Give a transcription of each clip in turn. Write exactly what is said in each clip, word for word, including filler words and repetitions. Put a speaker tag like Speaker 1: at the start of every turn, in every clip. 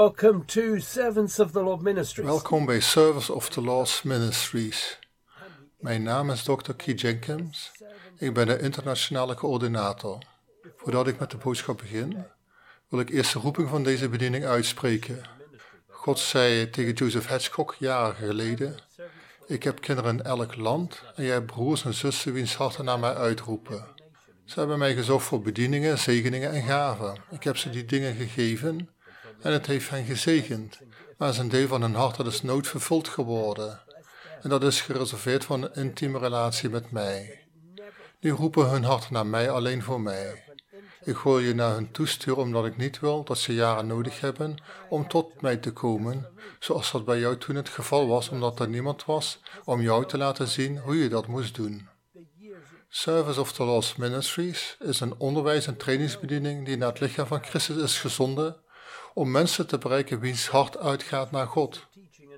Speaker 1: Welcome to Servants of the Lord Ministries.
Speaker 2: Welkom bij Servants of the Lord Ministries. Mijn naam is dokter Key Jenkins. Ik ben de internationale coördinator. Voordat ik met de boodschap begin, wil ik eerst de roeping van deze bediening uitspreken. God zei tegen Joseph Hedgecock jaren geleden: ik heb kinderen in elk land en jij hebt broers en zussen wiens harten naar mij uitroepen. Ze hebben mij gezocht voor bedieningen, zegeningen en gaven. Ik heb ze die dingen gegeven en het heeft hen gezegend. Maar is een deel van hun hart dat is nooit vervuld geworden. En dat is gereserveerd voor een intieme relatie met mij. Die roepen hun hart naar mij alleen voor mij. Ik wil je naar hun toesturen omdat ik niet wil dat ze jaren nodig hebben om tot mij te komen, zoals dat bij jou toen het geval was, omdat er niemand was om jou te laten zien hoe je dat moest doen. Service of the Lord Ministries is een onderwijs- en trainingsbediening die naar het lichaam van Christus is gezonden om mensen te bereiken wiens hart uitgaat naar God.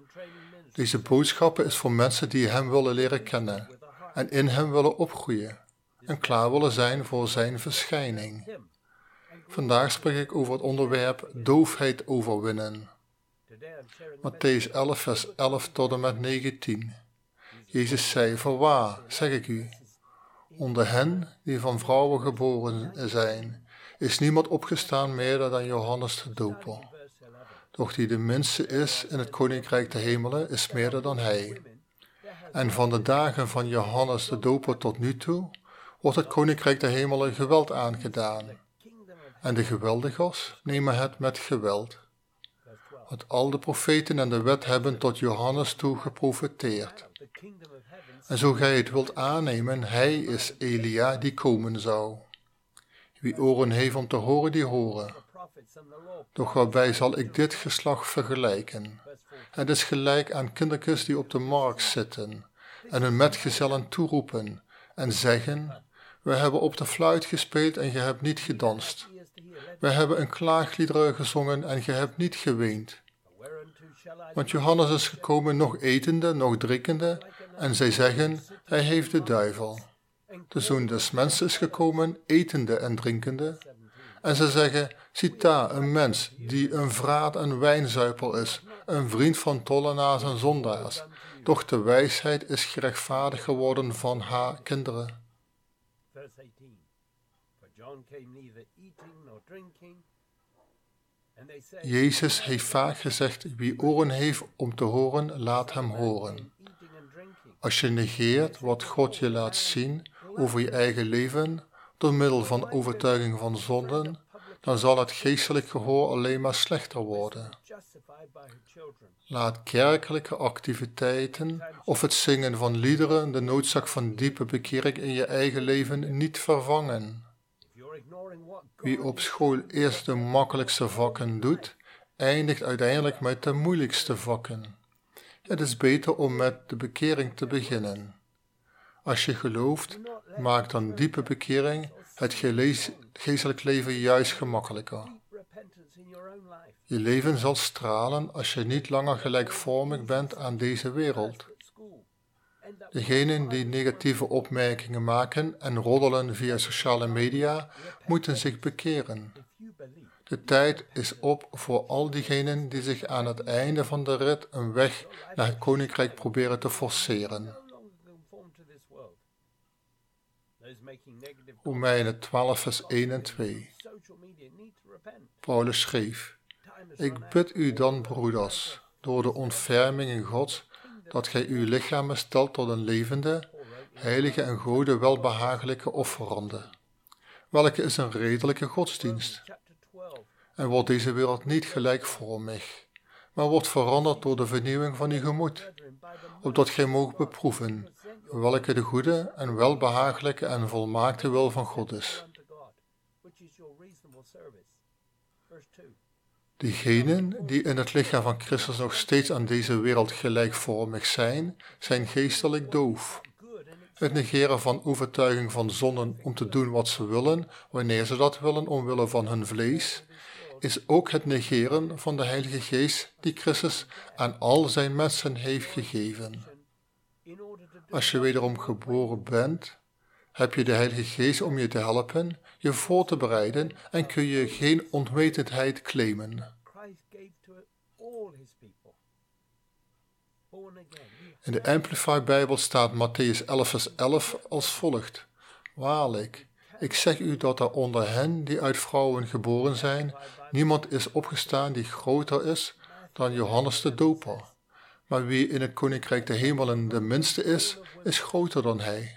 Speaker 2: Deze boodschap is voor mensen die hem willen leren kennen en in hem willen opgroeien en klaar willen zijn voor zijn verschijning. Vandaag spreek ik over het onderwerp doofheid overwinnen. Mattheüs elf vers elf tot en met negentien. Jezus zei: voorwaar, zeg ik u, onder hen die van vrouwen geboren zijn, is niemand opgestaan meer dan Johannes de Doper. Doch die de minste is in het koninkrijk der hemelen, is meerder dan hij. En van de dagen van Johannes de Doper tot nu toe, wordt het koninkrijk der hemelen geweld aangedaan. En de geweldigers nemen het met geweld. Want al de profeten en de wet hebben tot Johannes toe geprofeteerd. En zo gij het wilt aannemen, hij is Elia die komen zou. Wie oren heeft om te horen, die horen. Doch waarbij zal ik dit geslacht vergelijken? Het is gelijk aan kindertjes die op de markt zitten en hun metgezellen toeroepen en zeggen: we hebben op de fluit gespeeld en je hebt niet gedanst. We hebben een klaagliederen gezongen en je hebt niet geweend. Want Johannes is gekomen nog etende, nog drinkende, en zij zeggen: hij heeft de duivel. De Zoon des Mensen is gekomen, etende en drinkende. En ze zeggen: ziet daar een mens die een vraat en wijnzuiper is, een vriend van tollenaars en zondaars. Doch de wijsheid is gerechtvaardigd geworden van haar kinderen. Jezus heeft vaak gezegd: wie oren heeft om te horen, laat hem horen. Als je negeert wat God je laat zien over je eigen leven, door middel van overtuiging van zonden, dan zal het geestelijk gehoor alleen maar slechter worden. Laat kerkelijke activiteiten of het zingen van liederen de noodzaak van diepe bekering in je eigen leven niet vervangen. Wie op school eerst de makkelijkste vakken doet, eindigt uiteindelijk met de moeilijkste vakken. Het is beter om met de bekering te beginnen. Als je gelooft, maakt dan diepe bekering het geestelijk leven juist gemakkelijker. Je leven zal stralen als je niet langer gelijkvormig bent aan deze wereld. Degenen die negatieve opmerkingen maken en roddelen via sociale media, moeten zich bekeren. De tijd is op voor al diegenen die zich aan het einde van de rit een weg naar het koninkrijk proberen te forceren. Romeinen twaalf vers één en twee. Paulus schreef: ik bid u dan, broeders, door de ontferming in God, dat gij uw lichamen stelt tot een levende, heilige en Gode welbehagelijke offerande, welke is een redelijke godsdienst. En wordt deze wereld niet gelijkvormig, maar wordt veranderd door de vernieuwing van uw gemoed, opdat gij moogt beproeven welke de goede en welbehagelijke en volmaakte wil van God is. Diegenen die in het lichaam van Christus nog steeds aan deze wereld gelijkvormig zijn, zijn geestelijk doof. Het negeren van overtuiging van zonden om te doen wat ze willen, wanneer ze dat willen omwille van hun vlees, is ook het negeren van de Heilige Geest die Christus aan al zijn mensen heeft gegeven. Als je wederom geboren bent, heb je de Heilige Geest om je te helpen, je voor te bereiden en kun je geen onwetendheid claimen. In de Amplified Bijbel staat Mattheüs elf vers elf als volgt. Waarlijk, ik zeg u dat er onder hen die uit vrouwen geboren zijn, niemand is opgestaan die groter is dan Johannes de Doper. Maar wie in het koninkrijk der hemelen de minste is, is groter dan hij.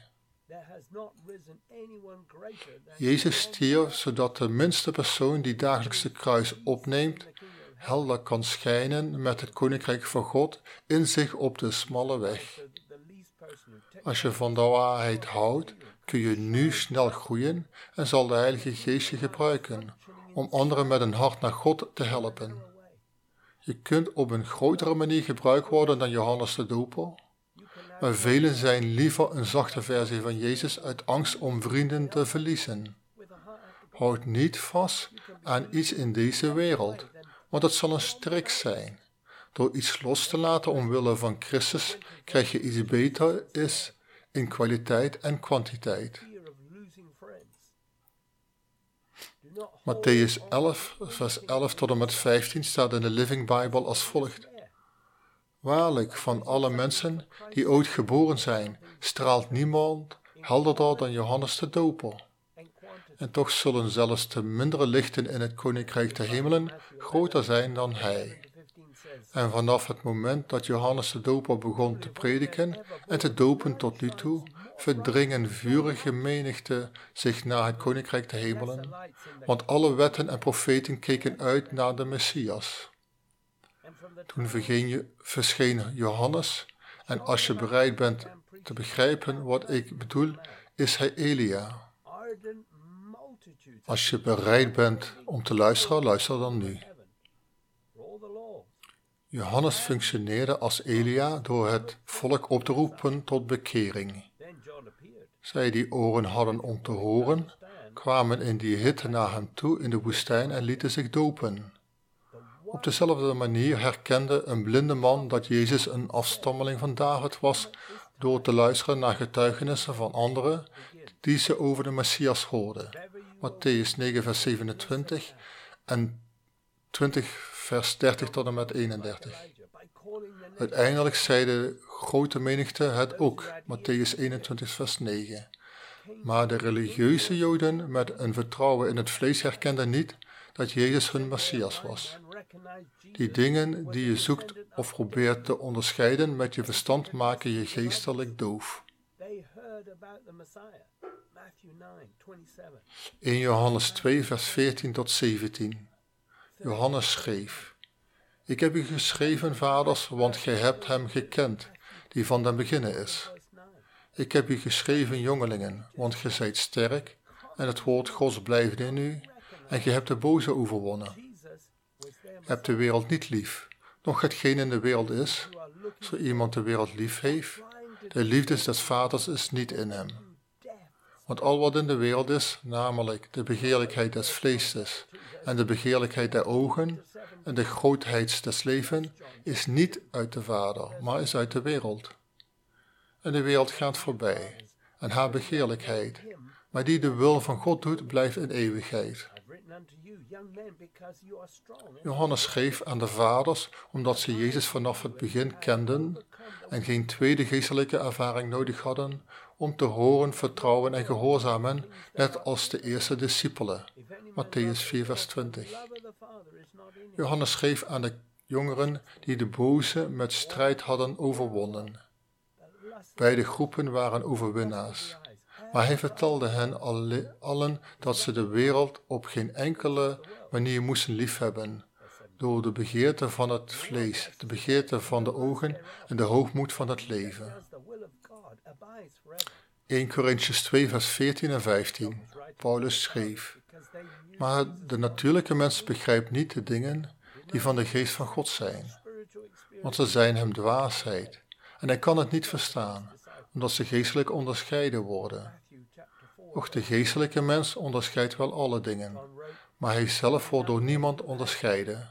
Speaker 2: Jezus stierf zodat de minste persoon die dagelijks de kruis opneemt, helder kan schijnen met het koninkrijk van God in zich op de smalle weg. Als je van de waarheid houdt, kun je nu snel groeien en zal de Heilige Geest je gebruiken om anderen met een hart naar God te helpen. Je kunt op een grotere manier gebruikt worden dan Johannes de Doper, maar velen zijn liever een zachte versie van Jezus uit angst om vrienden te verliezen. Houd niet vast aan iets in deze wereld, want het zal een strik zijn. Door iets los te laten omwille van Christus krijg je iets beter is in kwaliteit en kwantiteit. Mattheüs elf, vers elf tot en met vijftien staat in de Living Bible als volgt. Waarlijk, van alle mensen die ooit geboren zijn, straalt niemand helderder dan Johannes de Doper. En toch zullen zelfs de mindere lichten in het koninkrijk der hemelen groter zijn dan hij. En vanaf het moment dat Johannes de Doper begon te prediken en te dopen tot nu toe, verdringen vurige menigte zich naar het koninkrijk der hemelen, want alle wetten en profeten keken uit naar de Messias. Toen verscheen Johannes, en als je bereid bent te begrijpen wat ik bedoel, is hij Elia. Als je bereid bent om te luisteren, luister dan nu. Johannes functioneerde als Elia door het volk op te roepen tot bekering. Zij die oren hadden om te horen, kwamen in die hitte naar hem toe in de woestijn en lieten zich dopen. Op dezelfde manier herkende een blinde man dat Jezus een afstammeling van David was door te luisteren naar getuigenissen van anderen die ze over de Messias hoorden. Mattheüs negen vers zevenentwintig en twintig vers dertig tot en met eenendertig. Uiteindelijk zei de grote menigte het ook, Mattheüs eenentwintig vers negen. Maar de religieuze Joden met een vertrouwen in het vlees herkenden niet dat Jezus hun Messias was. Die dingen die je zoekt of probeert te onderscheiden met je verstand maken je geestelijk doof. In Johannes twee vers veertien tot zeventien. Johannes schreef: Ik heb u geschreven, vaders, want gij hebt hem gekend, die van den beginnen is. Ik heb u geschreven, jongelingen, want gij zijt sterk, en het woord Gods blijft in u, en gij hebt de boze overwonnen. Hebt de wereld niet lief, noch hetgeen in de wereld is. Zo iemand de wereld lief heeft, de liefde des vaders is niet in hem. Want al wat in de wereld is, namelijk de begeerlijkheid des vleestes en de begeerlijkheid der ogen en de grootheid des levens, is niet uit de Vader, maar is uit de wereld. En de wereld gaat voorbij, en haar begeerlijkheid, maar die de wil van God doet, blijft in eeuwigheid. Johannes schreef aan de vaders, omdat ze Jezus vanaf het begin kenden en geen tweede geestelijke ervaring nodig hadden om te horen, vertrouwen en gehoorzamen, net als de eerste discipelen. Mattheüs vier vers twintig. Johannes schreef aan de jongeren die de boze met strijd hadden overwonnen. Beide groepen waren overwinnaars. Maar hij vertelde hen alle, allen dat ze de wereld op geen enkele manier moesten liefhebben, door de begeerte van het vlees, de begeerte van de ogen en de hoogmoed van het leven. eerste Korintiërs twee vers veertien en vijftien. Paulus schreef: Maar de natuurlijke mens begrijpt niet de dingen die van de geest van God zijn, want ze zijn hem dwaasheid, en hij kan het niet verstaan, omdat ze geestelijk onderscheiden worden. Doch de geestelijke mens onderscheidt wel alle dingen, maar hij zelf wordt door niemand onderscheiden.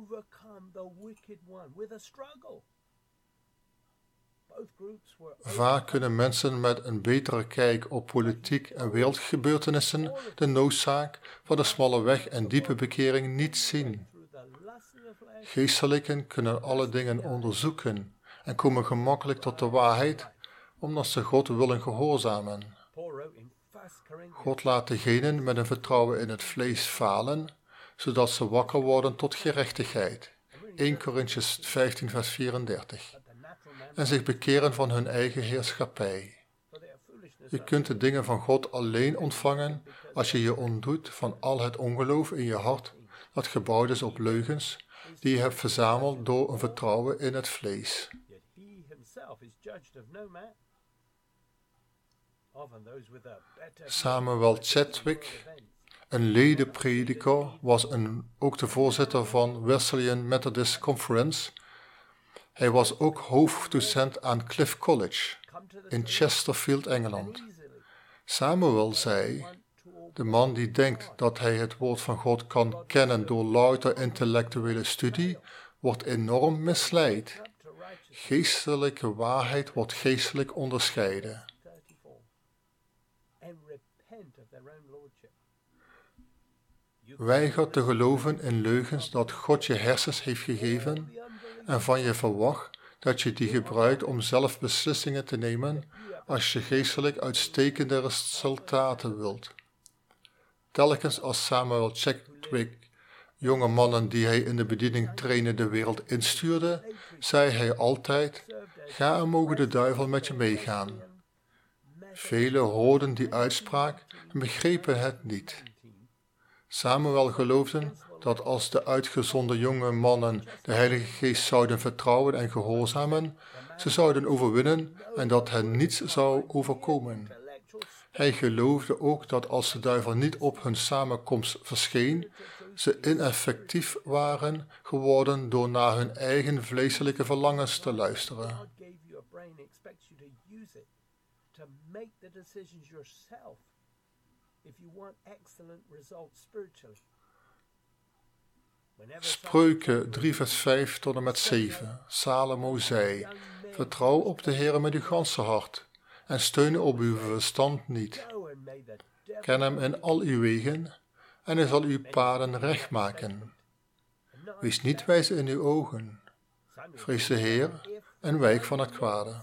Speaker 2: Vaak kunnen mensen met een betere kijk op politiek en wereldgebeurtenissen de noodzaak van de smalle weg en diepe bekering niet zien. Geestelijken kunnen alle dingen onderzoeken en komen gemakkelijk tot de waarheid, omdat ze God willen gehoorzamen. God laat degenen met een vertrouwen in het vlees falen, zodat ze wakker worden tot gerechtigheid. Eerste Korintiërs vijftien vers vierendertig. En zich bekeren van hun eigen heerschappij. Je kunt de dingen van God alleen ontvangen als je je ontdoet van al het ongeloof in je hart dat gebouwd is op leugens die je hebt verzameld door een vertrouwen in het vlees. Samuel Chadwick, een ledenprediker, was een, ook de voorzitter van Wesleyan Methodist Conference. Hij was ook hoofddocent aan Cliff College in Chesterfield, Engeland. Samuel zei, de man die denkt dat hij het woord van God kan kennen door louter intellectuele studie, wordt enorm misleid. Geestelijke waarheid wordt geestelijk onderscheiden. Weiger te geloven in leugens dat God je hersens heeft gegeven en van je verwacht dat je die gebruikt om zelf beslissingen te nemen als je geestelijk uitstekende resultaten wilt. Telkens als Samuel Chadwick jonge mannen die hij in de bediening trainde de wereld instuurde, zei hij altijd, ga en mogen de duivel met je meegaan. Velen hoorden die uitspraak en begrepen het niet. Samuel geloofde dat als de uitgezonden jonge mannen de Heilige Geest zouden vertrouwen en gehoorzamen, ze zouden overwinnen en dat hen niets zou overkomen. Hij geloofde ook dat als de duivel niet op hun samenkomst verscheen, ze ineffectief waren geworden door naar hun eigen vleeselijke verlangens te luisteren. Spreuken drie vers vijf tot en met zeven. Salomo zei, vertrouw op de Heere met uw ganse hart en steun op uw verstand niet. Ken hem in al uw wegen en hij zal uw paden recht maken. Wees niet wijs in uw ogen. Vrees de Heer en wijk van het kwade.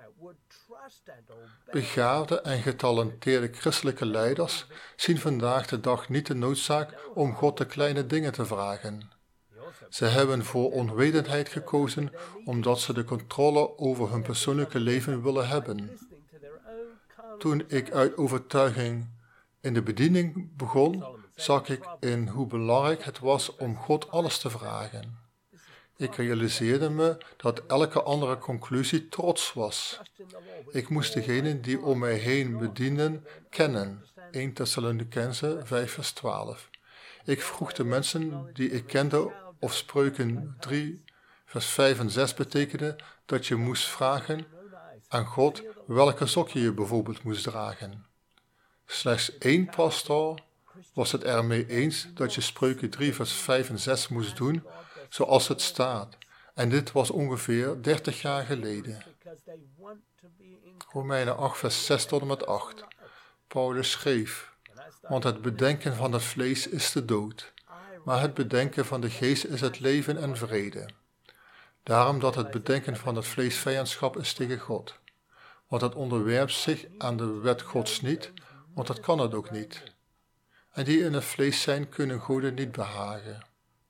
Speaker 2: Begaafde en getalenteerde christelijke leiders zien vandaag de dag niet de noodzaak om God de kleine dingen te vragen. Ze hebben voor onwetendheid gekozen omdat ze de controle over hun persoonlijke leven willen hebben. Toen ik uit overtuiging in de bediening begon, zag ik in hoe belangrijk het was om God alles te vragen. Ik realiseerde me dat elke andere conclusie trots was. Ik moest degenen die om mij heen bedienden kennen. Eerste Thessalonicenzen vijf vers twaalf. Ik vroeg de mensen die ik kende of Spreuken drie vers vijf en zes betekende dat je moest vragen aan God welke sokje je bijvoorbeeld moest dragen. Slechts één pastoor was het ermee eens dat je Spreuken drie vers vijf en zes moest doen zoals het staat. En dit was ongeveer dertig jaar geleden. Romeinen acht vers zes tot en met acht. Paulus schreef, want het bedenken van het vlees is de dood, maar het bedenken van de geest is het leven en vrede. Daarom dat het bedenken van het vlees vijandschap is tegen God. Want het onderwerpt zich aan de wet Gods niet, want dat kan het ook niet. En die in het vlees zijn, kunnen God niet behagen.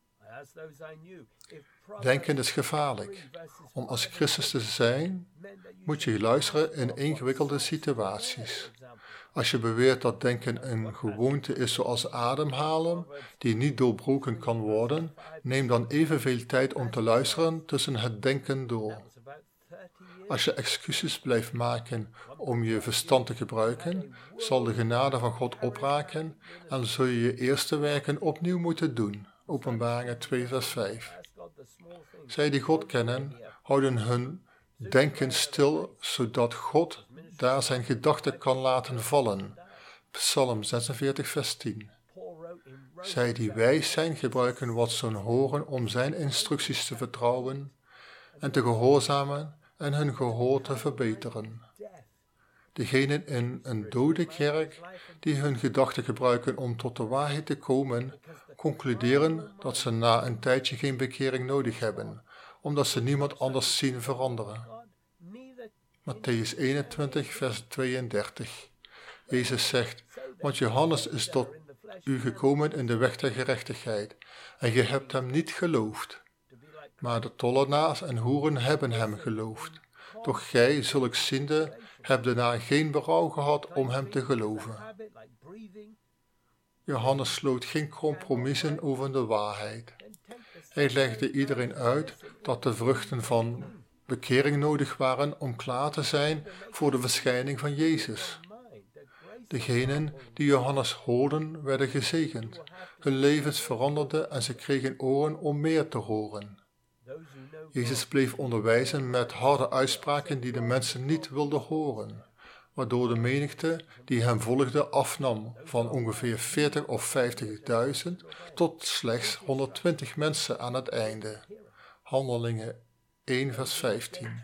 Speaker 2: Denken is gevaarlijk. Om als Christus te zijn, moet je luisteren in ingewikkelde situaties. Als je beweert dat denken een gewoonte is zoals ademhalen, die niet doorbroken kan worden, neem dan evenveel tijd om te luisteren tussen het denken door. Als je excuses blijft maken om je verstand te gebruiken, zal de genade van God opraken en zul je je eerste werken opnieuw moeten doen. Openbaringen twee vers vijf. Zij die God kennen, houden hun denken stil, zodat God daar zijn gedachten kan laten vallen. Psalm zesenveertig vers tien. Zij die wijs zijn, gebruiken wat ze horen om zijn instructies te vertrouwen en te gehoorzamen en hun gehoor te verbeteren. Degenen in een dode kerk die hun gedachten gebruiken om tot de waarheid te komen, concluderen dat ze na een tijdje geen bekering nodig hebben, omdat ze niemand anders zien veranderen. Mattheüs eenentwintig, vers tweeëndertig. Jezus zegt, want Johannes is tot u gekomen in de weg der gerechtigheid, en je hebt hem niet geloofd. Maar de tollenaars en hoeren hebben hem geloofd. Doch gij, zulks ziende, hebt daarna geen berouw gehad om hem te geloven. Johannes sloot geen compromissen over de waarheid. Hij legde iedereen uit dat de vruchten van bekering nodig waren om klaar te zijn voor de verschijning van Jezus. Degenen die Johannes hoorden, werden gezegend. Hun levens veranderden en ze kregen oren om meer te horen. Jezus bleef onderwijzen met harde uitspraken die de mensen niet wilden horen, waardoor de menigte die hem volgde afnam van ongeveer veertig of vijftigduizend tot slechts honderdtwintig mensen aan het einde. Handelingen één vers vijftien.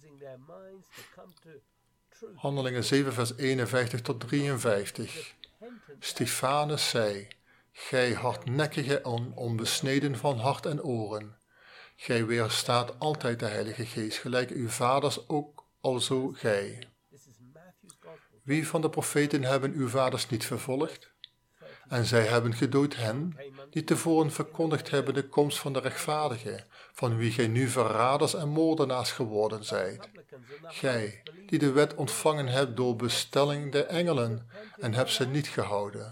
Speaker 2: Handelingen zeven vers eenenvijftig tot drieënvijftig. Stefanus zei, gij hardnekkige en onbesneden van hart en oren, gij weerstaat altijd de Heilige Geest, gelijk uw vaders ook alzo gij. Wie van de profeten hebben uw vaders niet vervolgd? En zij hebben gedood hen, die tevoren verkondigd hebben de komst van de rechtvaardige, van wie gij nu verraders en moordenaars geworden zijt. Gij, die de wet ontvangen hebt door bestelling der engelen, en hebt ze niet gehouden.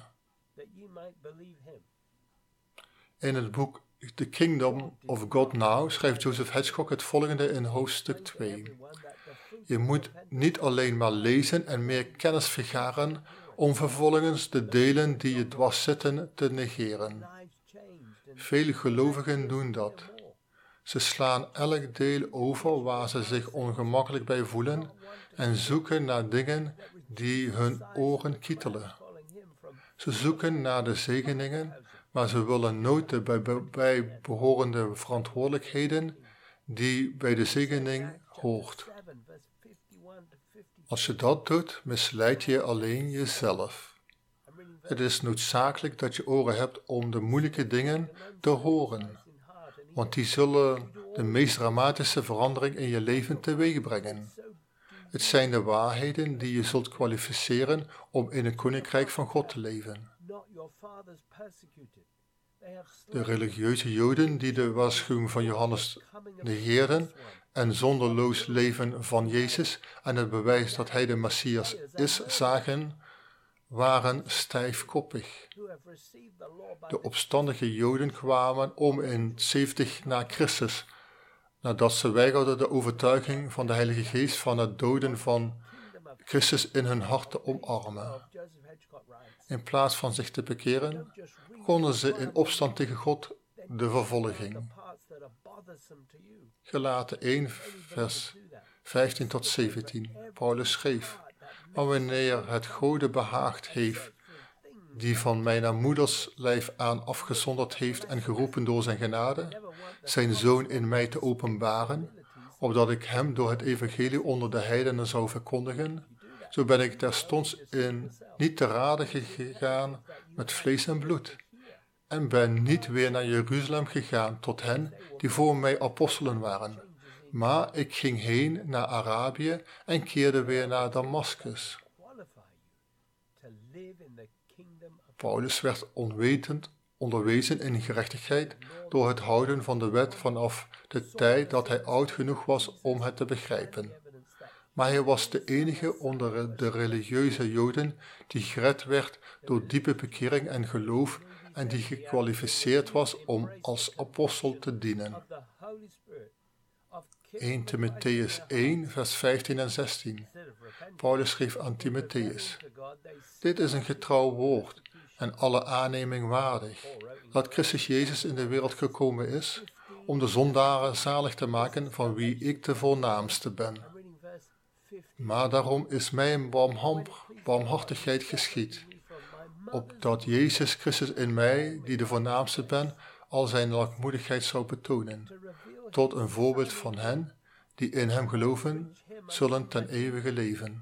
Speaker 2: In het boek The Kingdom of God Now schrijft Joseph Hedgecock het volgende in hoofdstuk twee. Je moet niet alleen maar lezen en meer kennis vergaren om vervolgens de delen die je dwars zitten te negeren. Vele gelovigen doen dat. Ze slaan elk deel over waar ze zich ongemakkelijk bij voelen en zoeken naar dingen die hun oren kietelen. Ze zoeken naar de zegeningen, maar ze willen nooit de bijbehorende verantwoordelijkheden die bij de zegening hoort. Als je dat doet, misleid je alleen jezelf. Het is noodzakelijk dat je oren hebt om de moeilijke dingen te horen, want die zullen de meest dramatische verandering in je leven teweeg brengen. Het zijn de waarheden die je zult kwalificeren om in het koninkrijk van God te leven. De religieuze Joden die de waarschuwing van Johannes negeerden en zonderloos leven van Jezus en het bewijs dat hij de Messias is zagen, waren stijfkoppig. De opstandige Joden kwamen om in zeventig na Christus, nadat ze weigerden de overtuiging van de Heilige Geest van het doden van Christus in hun hart te omarmen. In plaats van zich te bekeren, begonnen ze in opstand tegen God de vervolging. Galaten één, vers vijftien tot zeventien. Paulus schreef, maar wanneer het Gode behaagd heeft, die van mij naar moeders lijf aan afgezonderd heeft en geroepen door zijn genade, zijn Zoon in mij te openbaren, opdat ik hem door het evangelie onder de heidenen zou verkondigen, zo ben ik terstond in niet te rade gegaan met vlees en bloed, en ben niet weer naar Jeruzalem gegaan tot hen die voor mij apostelen waren, maar ik ging heen naar Arabië en keerde weer naar Damascus. Paulus werd onwetend onderwezen in gerechtigheid door het houden van de wet vanaf de tijd dat hij oud genoeg was om het te begrijpen. Maar hij was de enige onder de religieuze Joden die gered werd door diepe bekering en geloof en die gekwalificeerd was om als apostel te dienen. eerste Timotheüs één, vers vijftien en zestien. Paulus schreef aan Timotheüs: dit is een getrouw woord en alle aanneming waardig, dat Christus Jezus in de wereld gekomen is, om de zondaren zalig te maken, van wie ik de voornaamste ben. Maar daarom is mijn barmhartigheid geschied, opdat Jezus Christus in mij, die de voornaamste ben, al zijn lankmoedigheid zou betonen, tot een voorbeeld van hen, die in hem geloven, zullen ten eeuwige leven.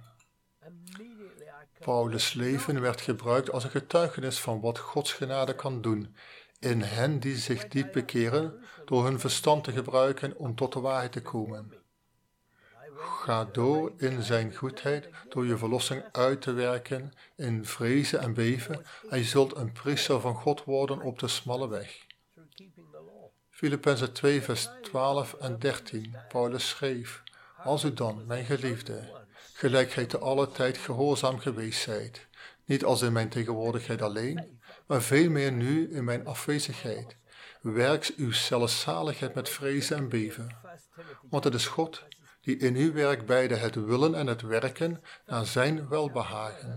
Speaker 2: Paulus' leven werd gebruikt als een getuigenis van wat Gods genade kan doen, in hen die zich diep bekeren door hun verstand te gebruiken om tot de waarheid te komen. Ga door in zijn goedheid door je verlossing uit te werken in vrezen en beven en je zult een priester van God worden op de smalle weg. Filippenzen twee vers twaalf en dertien. Paulus schreef: Als u dan, mijn geliefde, gelijk gij te alle tijd gehoorzaam geweest zijt, niet als in mijn tegenwoordigheid alleen, maar veel meer nu in mijn afwezigheid, werkt uw zelfzaligheid met vrezen en beven. Want het is God die in u werkt beide het willen en het werken naar zijn welbehagen.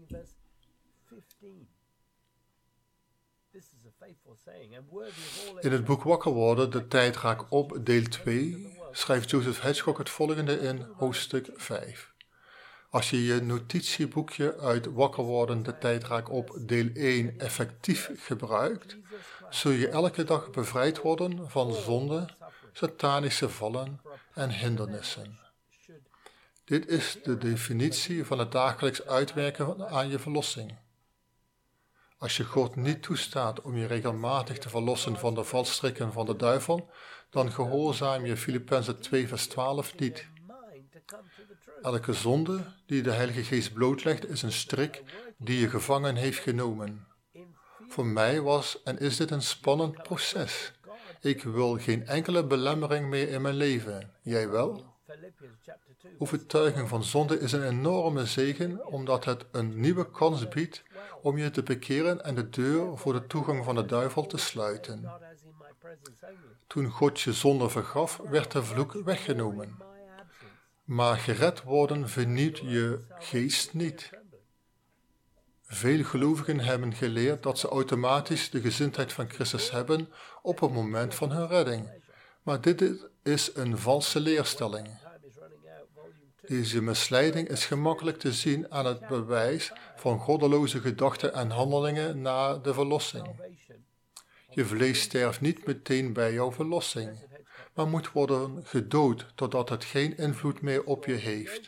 Speaker 2: In het boek Wakker worden, de tijd raakt op, deel twee, schrijft Joseph Hedgecock het volgende in hoofdstuk vijf. Als je je notitieboekje uit Wakker worden, de tijd raakt op, deel één effectief gebruikt, zul je elke dag bevrijd worden van zonde, satanische vallen en hindernissen. Dit is de definitie van het dagelijks uitwerken aan je verlossing. Als je God niet toestaat om je regelmatig te verlossen van de valstrikken van de duivel, dan gehoorzaam je Filippenzen twee vers twaalf niet. Elke zonde die de Heilige Geest blootlegt is een strik die je gevangen heeft genomen. Voor mij was en is dit een spannend proces. Ik wil geen enkele belemmering meer in mijn leven. Jij wel? Overtuiging van zonde is een enorme zegen, omdat het een nieuwe kans biedt om je te bekeren en de deur voor de toegang van de duivel te sluiten. Toen God je zonde vergaf, werd de vloek weggenomen. Maar gered worden vernieuwt je geest niet. Veel gelovigen hebben geleerd dat ze automatisch de gezindheid van Christus hebben op het moment van hun redding. Maar dit is een valse leerstelling. Deze misleiding is gemakkelijk te zien aan het bewijs van goddeloze gedachten en handelingen na de verlossing. Je vlees sterft niet meteen bij jouw verlossing, maar moet worden gedood totdat het geen invloed meer op je heeft.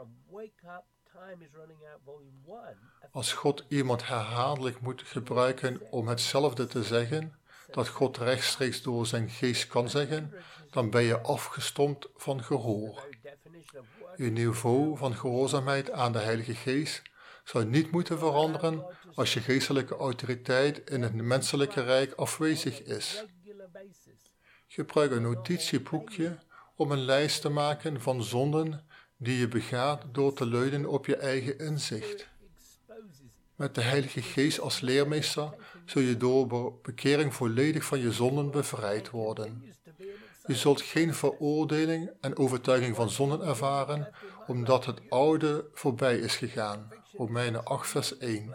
Speaker 2: Als God iemand herhaaldelijk moet gebruiken om hetzelfde te zeggen, dat God rechtstreeks door zijn geest kan zeggen, dan ben je afgestompt van gehoor. Je niveau van gehoorzaamheid aan de Heilige Geest zou niet moeten veranderen als je geestelijke autoriteit in het menselijke rijk afwezig is. Gebruik een notitieboekje om een lijst te maken van zonden die je begaat door te leunen op je eigen inzicht. Met de Heilige Geest als leermeester zul je door bekering volledig van je zonden bevrijd worden. Je zult geen veroordeling en overtuiging van zonden ervaren, omdat het oude voorbij is gegaan. Romeinen acht vers één.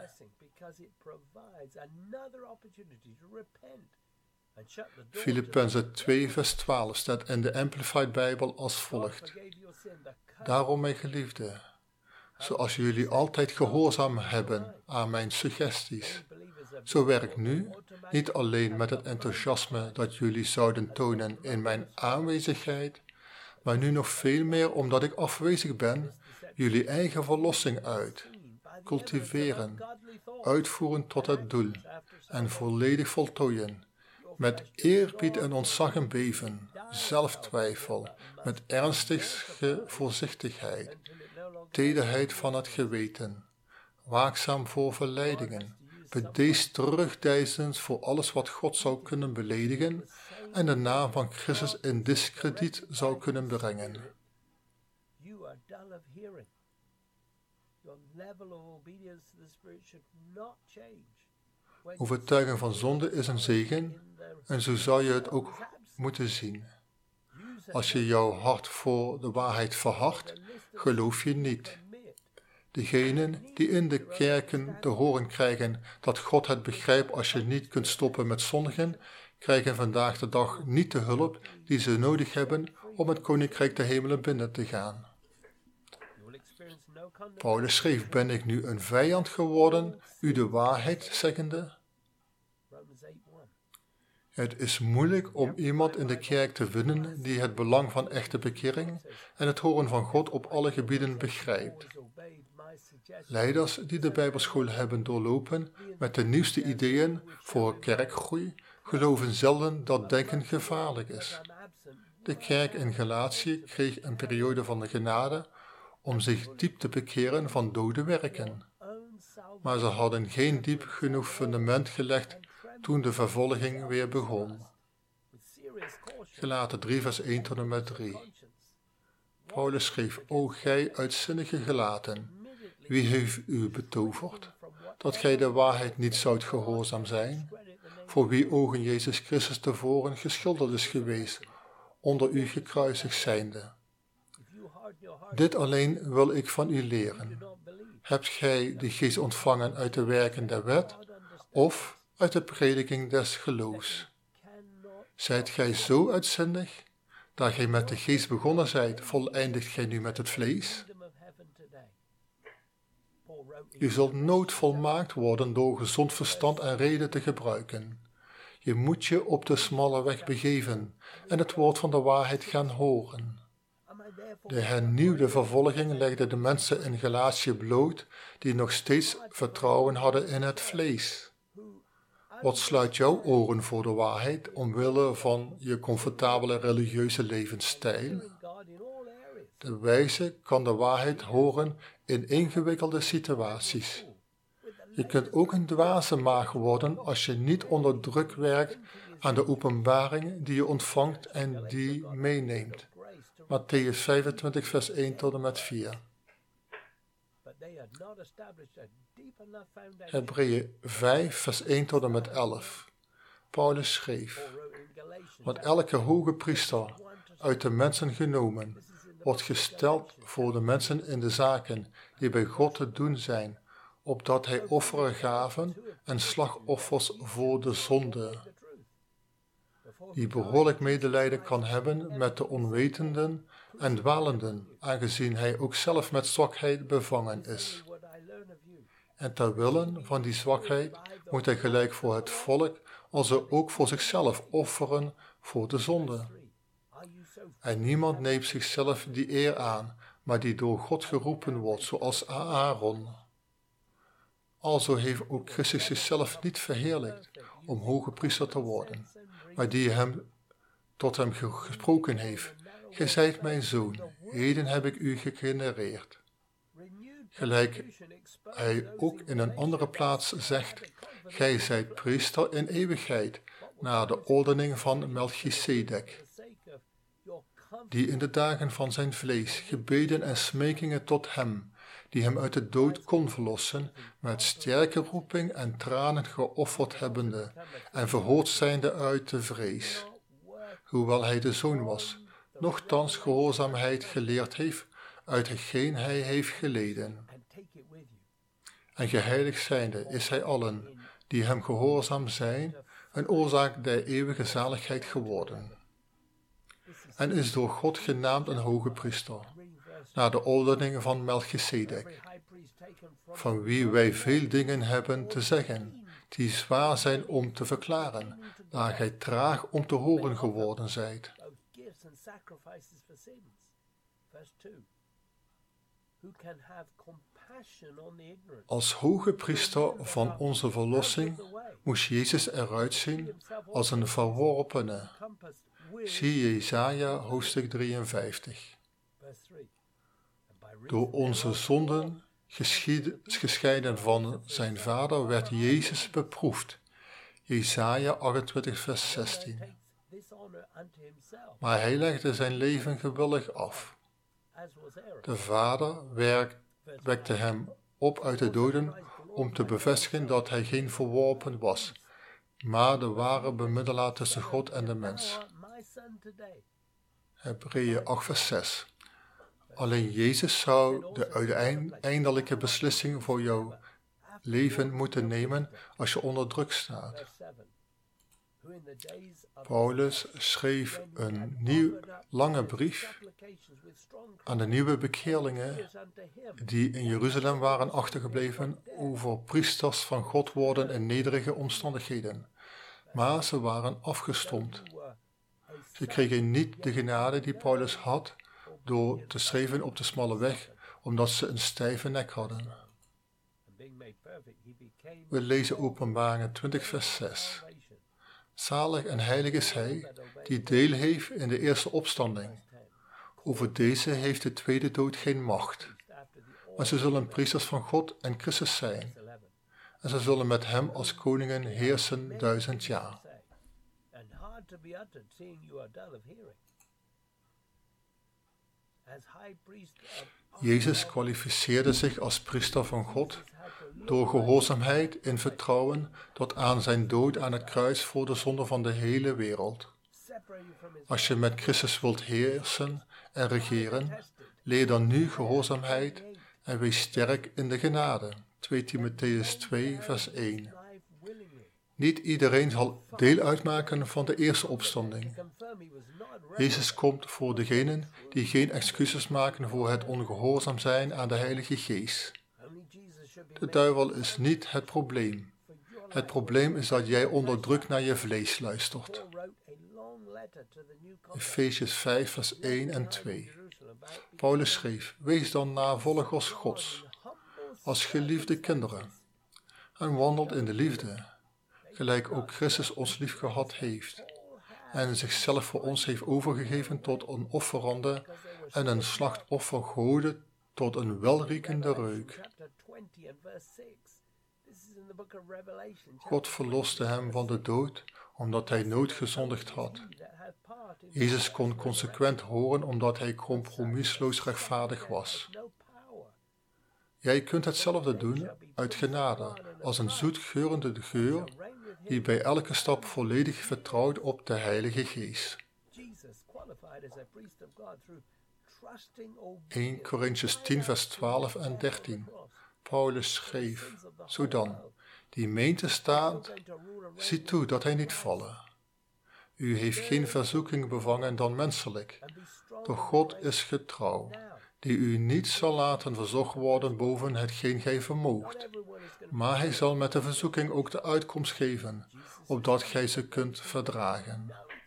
Speaker 2: Filippenzen twee vers twaalf staat in de Amplified Bijbel als volgt. Daarom, mijn geliefde, zoals jullie altijd gehoorzaam hebben aan mijn suggesties, zo werk nu, niet alleen met het enthousiasme dat jullie zouden tonen in mijn aanwezigheid, maar nu nog veel meer omdat ik afwezig ben, jullie eigen verlossing uit, cultiveren, uitvoeren tot het doel en volledig voltooien, met eerbied en ontzag en beven, zelftwijfel, met ernstige voorzichtigheid, tederheid van het geweten, waakzaam voor verleidingen, bedeesd terugdeinzend voor alles wat God zou kunnen beledigen en de naam van Christus in diskrediet zou kunnen brengen. Overtuiging van zonde is een zegen en zo zou je het ook moeten zien. Als je jouw hart voor de waarheid verhardt, geloof je niet. Degenen die in de kerken te horen krijgen dat God het begrijpt als je niet kunt stoppen met zondigen, krijgen vandaag de dag niet de hulp die ze nodig hebben om het koninkrijk der hemelen binnen te gaan. Paulus schreef, ben ik nu een vijand geworden, u de waarheid zeggende? Het is moeilijk om iemand in de kerk te vinden die het belang van echte bekering en het horen van God op alle gebieden begrijpt. Leiders die de Bijbelschool hebben doorlopen met de nieuwste ideeën voor kerkgroei, geloven zelden dat denken gevaarlijk is. De kerk in Galatië kreeg een periode van de genade om zich diep te bekeren van dode werken. Maar ze hadden geen diep genoeg fundament gelegd toen de vervolging weer begon. Galaten drie vers één tot en met drie. Paulus schreef, O gij uitzinnige Galaten, wie heeft u betoverd, dat gij de waarheid niet zoudt gehoorzaam zijn, voor wie ogen Jezus Christus tevoren geschilderd is geweest, onder u gekruisigd zijnde. Dit alleen wil ik van u leren. Hebt gij de geest ontvangen uit de werken der wet, of uit de prediking des geloofs? Zijt gij zo uitzinnig, dat gij met de geest begonnen zijt, voleindigt gij nu met het vlees? Je zult nooit volmaakt worden door gezond verstand en reden te gebruiken. Je moet je op de smalle weg begeven en het woord van de waarheid gaan horen. De hernieuwde vervolging legde de mensen in Galatië bloot die nog steeds vertrouwen hadden in het vlees. Wat sluit jouw oren voor de waarheid omwille van je comfortabele religieuze levensstijl? De wijze kan de waarheid horen in ingewikkelde situaties. Je kunt ook een dwaze maag worden als je niet onder druk werkt aan de openbaring die je ontvangt en die meeneemt. Matthäus vijfentwintig vers één tot en met vier. Hebreeën vijf vers één tot en met elf. Paulus schreef, want elke hoge priester uit de mensen genomen wordt gesteld voor de mensen in de zaken die bij God te doen zijn, opdat hij offeren gaven en slachtoffers voor de zonde, die behoorlijk medelijden kan hebben met de onwetenden en dwalenden, aangezien hij ook zelf met zwakheid bevangen is. En ter wille van die zwakheid moet hij gelijk voor het volk, als ook voor zichzelf offeren voor de zonde. En niemand neemt zichzelf die eer aan, maar die door God geroepen wordt, zoals Aaron. Alzo heeft ook Christus zichzelf niet verheerlijkt om hoge priester te worden, maar die hem tot hem gesproken heeft. Gij zijt mijn zoon, heden heb ik u gegenereerd. Gelijk hij ook in een andere plaats zegt, gij zijt priester in eeuwigheid, naar de ordening van Melchisedek, die in de dagen van zijn vlees gebeden en smekingen tot hem, die hem uit de dood kon verlossen, met sterke roeping en tranen geofferd hebbende, en verhoord zijnde uit de vrees. Hoewel hij de zoon was, nochtans gehoorzaamheid geleerd heeft, uit hetgeen hij heeft geleden. En geheiligd zijnde is hij allen, die hem gehoorzaam zijn, een oorzaak der eeuwige zaligheid geworden. En is door God genaamd een hoge priester, naar de ordening van Melchisedek, van wie wij veel dingen hebben te zeggen, die zwaar zijn om te verklaren, daar gij traag om te horen geworden zijt. Als hoge priester van onze verlossing moest Jezus eruit zien als een verworpene. Zie Jesaja hoofdstuk drieënvijftig. Door onze zonden gescheiden van zijn vader werd Jezus beproefd. Jesaja achtentwintig vers zestien. Maar hij legde zijn leven gewillig af. De vader werk, wekte hem op uit de doden om te bevestigen dat hij geen verworpen was, maar de ware bemiddelaar tussen God en de mens. Hebreeën acht vers zes. Alleen Jezus zou de uiteindelijke beslissing voor jouw leven moeten nemen als je onder druk staat. Paulus schreef een nieuw, lange brief aan de nieuwe bekeerlingen die in Jeruzalem waren achtergebleven over priesters van God worden in nederige omstandigheden. Maar ze waren afgestompt. Ze kregen niet de genade die Paulus had door te schrijven op de smalle weg omdat ze een stijve nek hadden. We lezen Openbaringen twintig vers zes. Zalig en heilig is hij die deel heeft in de eerste opstanding. Over deze heeft de tweede dood geen macht. Maar ze zullen priesters van God en Christus zijn. En ze zullen met hem als koningen heersen duizend jaar. Jezus kwalificeerde zich als priester van God door gehoorzaamheid in vertrouwen tot aan zijn dood aan het kruis voor de zonde van de hele wereld. Als je met Christus wilt heersen en regeren, leer dan nu gehoorzaamheid en wees sterk in de genade. twee Timotheüs twee vers één. Niet iedereen zal deel uitmaken van de eerste opstanding. Jezus komt voor degenen die geen excuses maken voor het ongehoorzaam zijn aan de Heilige Geest. De duivel is niet het probleem. Het probleem is dat jij onder druk naar je vlees luistert. Efesiërs vijf vers één en twee. Paulus schreef, wees dan navolgers Gods, als geliefde kinderen, en wandelt in de liefde, gelijk ook Christus ons liefgehad heeft, en zichzelf voor ons heeft overgegeven tot een offerande en een slachtoffer Gode tot een welriekende reuk. God verloste hem van de dood, omdat hij nooit gezondigd had. Jezus kon consequent horen, omdat hij compromisloos rechtvaardig was. Jij kunt hetzelfde doen uit genade, als een zoetgeurende geur, die bij elke stap volledig vertrouwt op de Heilige Geest. eerste Korintiërs tien vers twaalf en dertien. Paulus schreef, zodan, die meent te staan, ziet toe dat hij niet vallen. U heeft geen verzoeking bevangen dan menselijk, doch God is getrouw, die u niet zal laten verzocht worden boven hetgeen gij vermoogt, maar hij zal met de verzoeking ook de uitkomst geven, opdat gij ze kunt verdragen.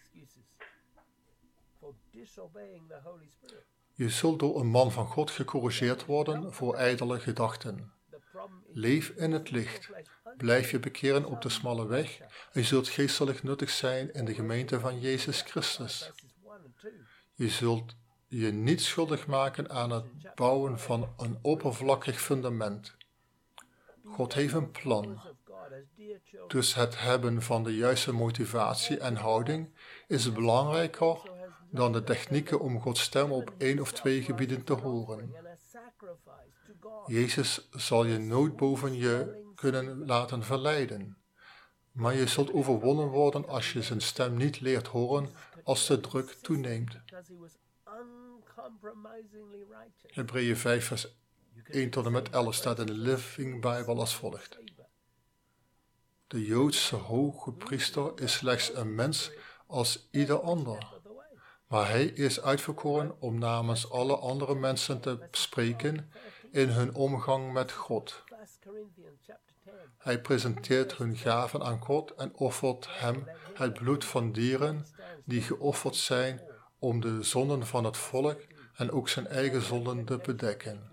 Speaker 2: Je zult door een man van God gecorrigeerd worden voor ijdele gedachten. Leef in het licht, blijf je bekeren op de smalle weg en je zult geestelijk nuttig zijn in de gemeente van Jezus Christus. Je zult je niet schuldig maken aan het bouwen van een oppervlakkig fundament. God heeft een plan. Dus het hebben van de juiste motivatie en houding is belangrijker dan de technieken om Gods stem op één of twee gebieden te horen. Jezus zal je nooit boven je kunnen laten verleiden, maar je zult overwonnen worden als je zijn stem niet leert horen als de druk toeneemt. Hebreeën vijf vers één tot en met elf staat in de Living Bible als volgt. De Joodse hoge priester is slechts een mens als ieder ander, maar hij is uitverkoren om namens alle andere mensen te spreken in hun omgang met God. Hij presenteert hun gaven aan God en offert hem het bloed van dieren die geofferd zijn om de zonden van het volk en ook zijn eigen zonden te bedekken.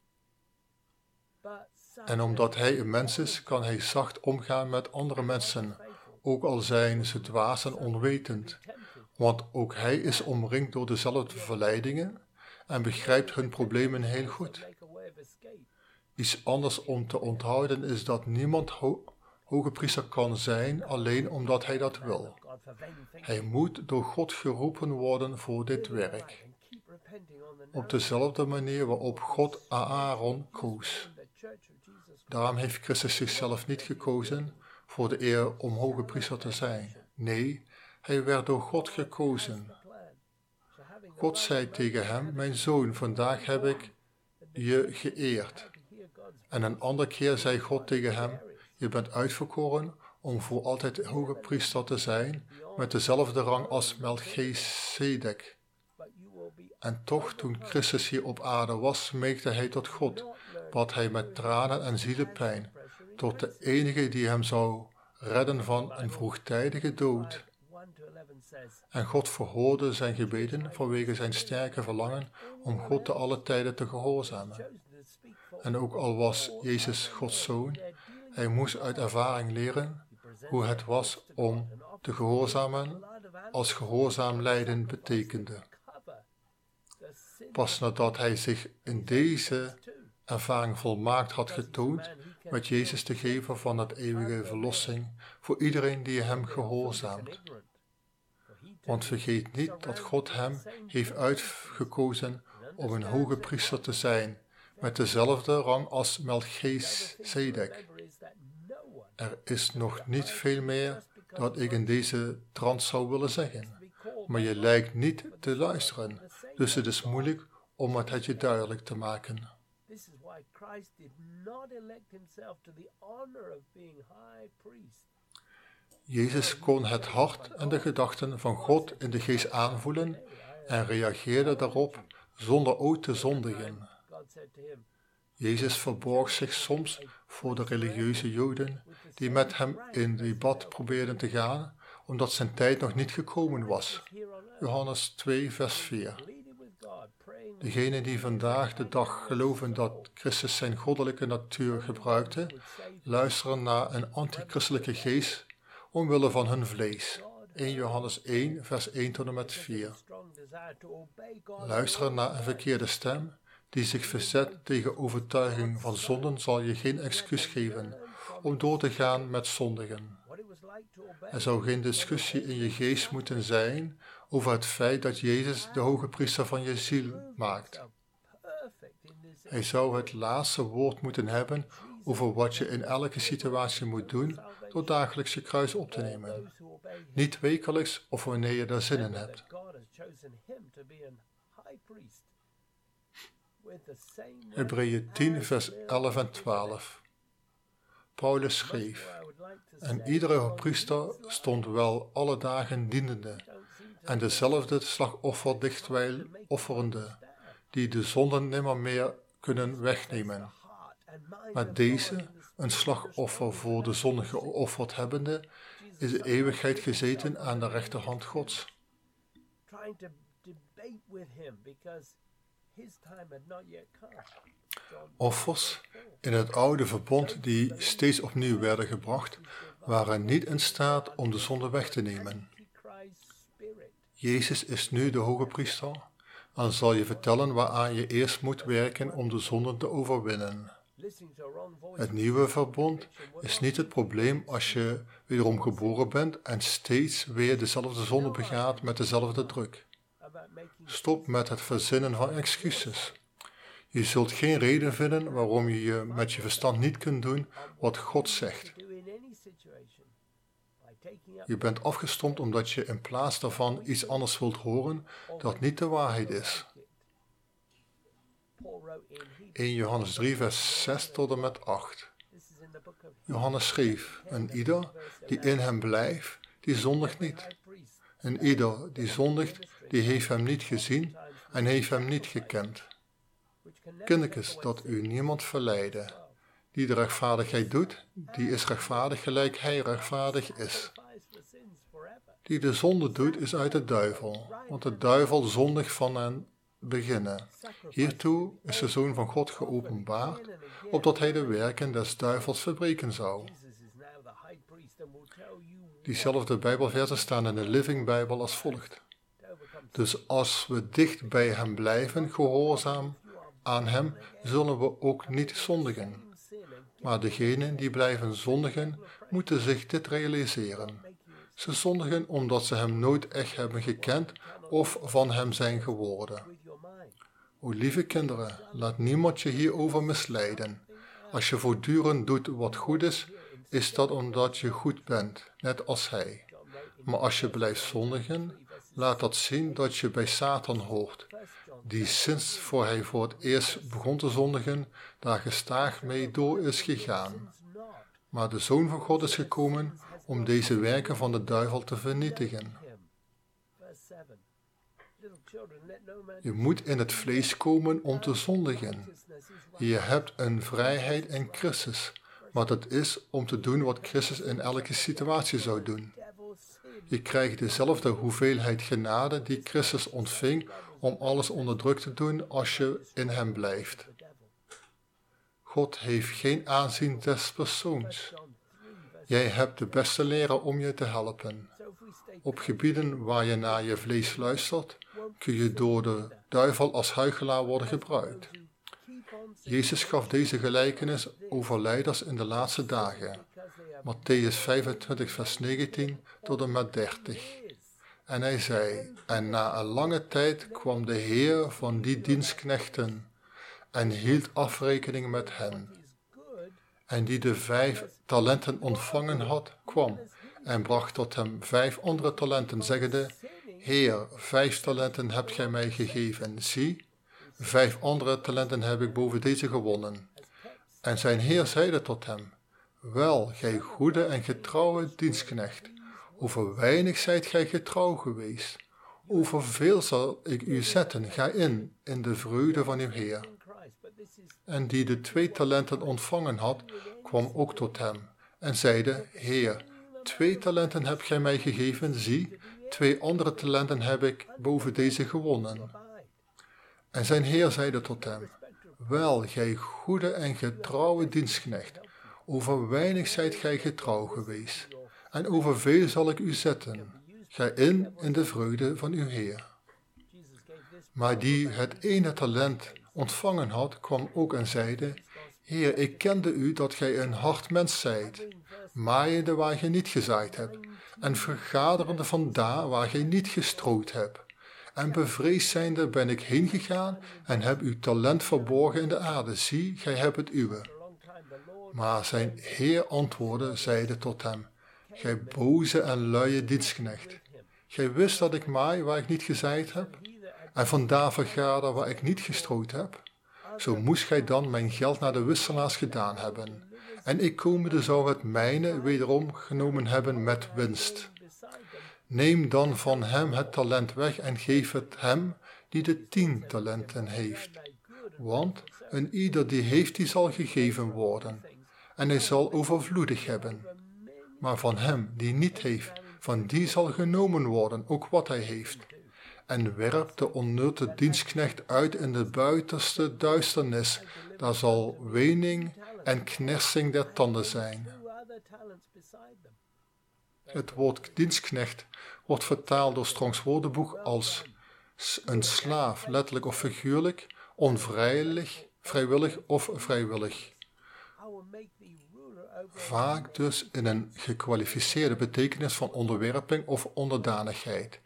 Speaker 2: En omdat hij een mens is, kan hij zacht omgaan met andere mensen, ook al zijn ze dwaas en onwetend, want ook hij is omringd door dezelfde verleidingen en begrijpt hun problemen heel goed. Iets anders om te onthouden is dat niemand ho- hoge priester kan zijn alleen omdat hij dat wil. Hij moet door God geroepen worden voor dit werk. Op dezelfde manier waarop God Aaron koos. Daarom heeft Christus zichzelf niet gekozen voor de eer om hoge priester te zijn. Nee, hij werd door God gekozen. God zei tegen hem, mijn zoon, vandaag heb ik je geëerd. En een andere keer zei God tegen hem, je bent uitverkoren om voor altijd hoge priester te zijn, met dezelfde rang als Melchizedek. En toch, toen Christus hier op aarde was, smeekte hij tot God, bad hij met tranen en zielepijn, tot de enige die hem zou redden van een vroegtijdige dood. En God verhoorde zijn gebeden vanwege zijn sterke verlangen om God te alle tijden te gehoorzamen. En ook al was Jezus Gods Zoon, hij moest uit ervaring leren hoe het was om te gehoorzamen als gehoorzaam lijden betekende. Pas nadat hij zich in deze ervaring volmaakt had getoond, met Jezus te geven van het eeuwige verlossing voor iedereen die hem gehoorzaamt. Want vergeet niet dat God hem heeft uitgekozen om een hoge priester te zijn, met dezelfde rang als Melchizedek. Er is nog niet veel meer dat ik in deze trant zou willen zeggen, maar je lijkt niet te luisteren, dus het is moeilijk om het je duidelijk te maken. Jezus kon het hart en de gedachten van God in de geest aanvoelen en reageerde daarop zonder ooit te zondigen. Jezus verborg zich soms voor de religieuze Joden die met hem in debat probeerden te gaan, omdat zijn tijd nog niet gekomen was. Johannes twee, vers vier. Degenen die vandaag de dag geloven dat Christus zijn goddelijke natuur gebruikte, luisteren naar een antichristelijke geest omwille van hun vlees. eerste Johannes één, vers één tot en met vier. Luisteren naar een verkeerde stem die zich verzet tegen overtuiging van zonden zal je geen excuus geven om door te gaan met zondigen. Er zou geen discussie in je geest moeten zijn over het feit dat Jezus de hoge priester van je ziel maakt. Hij zou het laatste woord moeten hebben over wat je in elke situatie moet doen door dagelijks je kruis op te nemen. Niet wekelijks of wanneer je daar zin in hebt. Hebreeën tien, vers elf en twaalf. Paulus schreef: En iedere priester stond wel alle dagen dienende, en dezelfde slagoffer dichtwijl offerende, die de zonden nimmer meer kunnen wegnemen. Maar deze, een slagoffer voor de zonde geofferd hebbende, is de eeuwigheid gezeten aan de rechterhand Gods. Offers in het oude verbond die steeds opnieuw werden gebracht, waren niet in staat om de zonde weg te nemen. Jezus is nu de hoge priester en zal je vertellen waaraan je eerst moet werken om de zonden te overwinnen. Het nieuwe verbond is niet het probleem als je wederom geboren bent en steeds weer dezelfde zonde begaat met dezelfde druk. Stop met het verzinnen van excuses. Je zult geen reden vinden waarom je je met je verstand niet kunt doen wat God zegt. Je bent afgestompt omdat je in plaats daarvan iets anders wilt horen dat niet de waarheid is. eerste Johannes drie, vers zes tot en met acht. Johannes schreef: En ieder die in hem blijft, die zondigt niet. En ieder die zondigt, die heeft hem niet gezien en heeft hem niet gekend. Kindekes, dat u niemand verleide. Die de rechtvaardigheid doet, die is rechtvaardig gelijk hij rechtvaardig is. Die de zonde doet, is uit de duivel, want de duivel zondigt van den beginnen. Hiertoe is de Zoon van God geopenbaard, opdat hij de werken des duivels verbreken zou. Diezelfde Bijbelversen staan in de Living Bijbel als volgt. Dus als we dicht bij hem blijven, gehoorzaam aan hem, zullen we ook niet zondigen. Maar degenen die blijven zondigen, moeten zich dit realiseren. Ze zondigen omdat ze hem nooit echt hebben gekend of van hem zijn geworden. O lieve kinderen, laat niemand je hierover misleiden. Als je voortdurend doet wat goed is, is dat omdat je goed bent, net als hij. Maar als je blijft zondigen, laat dat zien dat je bij Satan hoort, die sinds voor hij voor het eerst begon te zondigen, daar gestaag mee door is gegaan. Maar de Zoon van God is gekomen om deze werken van de duivel te vernietigen. Je moet in het vlees komen om te zondigen. Je hebt een vrijheid in Christus, maar dat is om te doen wat Christus in elke situatie zou doen. Je krijgt dezelfde hoeveelheid genade die Christus ontving om alles onder druk te doen als je in hem blijft. God heeft geen aanzien des persoons. Jij hebt de beste leraar om je te helpen. Op gebieden waar je naar je vlees luistert, kun je door de duivel als huichelaar worden gebruikt. Jezus gaf deze gelijkenis over leiders in de laatste dagen. Matthäus vijfentwintig vers negentien tot en met dertig. En hij zei, en na een lange tijd kwam de Heer van die dienstknechten en hield afrekening met hen. En die de vijf talenten ontvangen had, kwam en bracht tot hem vijf andere talenten, zeggende, Heer, vijf talenten hebt gij mij gegeven, zie, vijf andere talenten heb ik boven deze gewonnen. En zijn Heer zeide tot hem, wel, gij goede en getrouwe dienstknecht, over weinig zijt gij getrouw geweest, over veel zal ik u zetten, ga in, in de vreugde van uw Heer. En die de twee talenten ontvangen had, kwam ook tot hem en zeide, Heer, twee talenten hebt gij mij gegeven, zie, twee andere talenten heb ik boven deze gewonnen. En zijn Heer zeide tot hem, wel, gij goede en getrouwe dienstknecht, over weinig zijt gij getrouw geweest, en over veel zal ik u zetten. Ga in in de vreugde van uw Heer. Maar die het ene talent ontvangen had, kwam ook en zeide, Heer, ik kende u dat gij een hard mens zijt, maaiende waar gij niet gezaaid hebt, en vergaderende vandaar waar gij niet gestrooid hebt. En bevreesd zijnde ben ik heen gegaan en heb uw talent verborgen in de aarde. Zie, gij hebt het uwe. Maar zijn Heer antwoordde, zeide tot hem, gij boze en luie dienstknecht. Gij wist dat ik maai waar ik niet gezaaid heb, en vandaar vergader waar ik niet gestrooid heb. Zo moest gij dan mijn geld naar de wisselaars gedaan hebben. En ik komende zou het mijne wederom genomen hebben met winst. Neem dan van hem het talent weg en geef het hem die de tien talenten heeft. Want een ieder die heeft, die zal gegeven worden, en hij zal overvloedig hebben. Maar van hem die niet heeft, van die zal genomen worden, ook wat hij heeft. En werp de onnutte dienstknecht uit in de buitenste duisternis, daar zal wening en knersing der tanden zijn. Het woord dienstknecht wordt vertaald door Strongs woordenboek als een slaaf, letterlijk of figuurlijk, onvrijwillig, vrijwillig of vrijwillig. Vaak dus in een gekwalificeerde betekenis van onderwerping of onderdanigheid.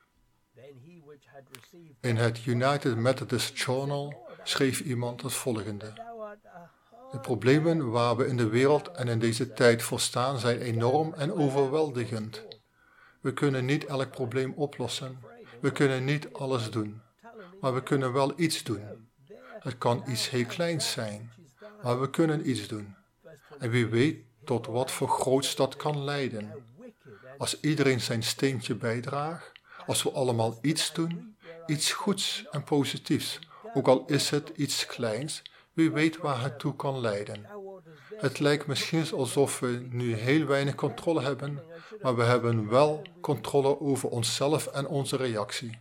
Speaker 2: In het United Methodist Journal schreef iemand het volgende. De problemen waar we in de wereld en in deze tijd voor staan zijn enorm en overweldigend. We kunnen niet elk probleem oplossen. We kunnen niet alles doen. Maar we kunnen wel iets doen. Het kan iets heel kleins zijn, maar we kunnen iets doen. En wie weet tot wat voor groots dat kan leiden. Als iedereen zijn steentje bijdraagt, als we allemaal iets doen, iets goeds en positiefs, ook al is het iets kleins, wie weet waar het toe kan leiden. Het lijkt misschien alsof we nu heel weinig controle hebben, maar we hebben wel controle over onszelf en onze reactie.